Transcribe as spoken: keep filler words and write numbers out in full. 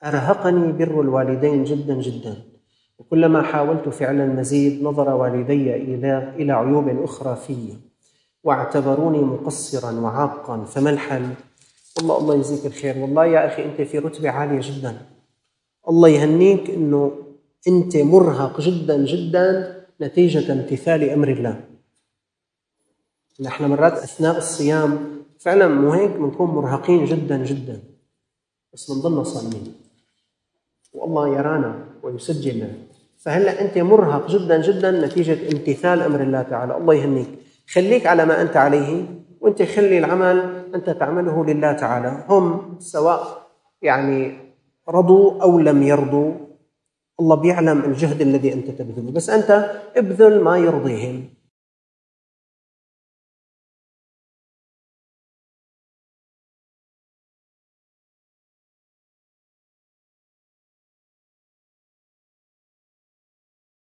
أرهقني بر الوالدين جدا جدا، وكلما حاولت فعل المزيد نظر والدي إلى عيوب أخرى في واعتبروني مقصرا وعاقا، فما الحل؟ والله الله يجزيك الخير، والله يا أخي أنت في رتبة عالية جدا، الله يهنيك أنه أنت مرهق جدا جدا نتيجة امتثال أمر الله. نحن مرات أثناء الصيام فعلا مو هيك بنكون مرهقين جدا جدا، بس بنضلنا صائمين والله يرانا ويسجلنا. فهلا أنت مرهق جدا جدا نتيجة امتثال أمر الله تعالى، الله يهنيك، خليك على ما أنت عليه، وأنت خلي العمل أنت تعمله لله تعالى، هم سواء يعني رضوا أو لم يرضوا الله بيعلم الجهد الذي أنت تبذله، بس أنت ابذل ما يرضيهم.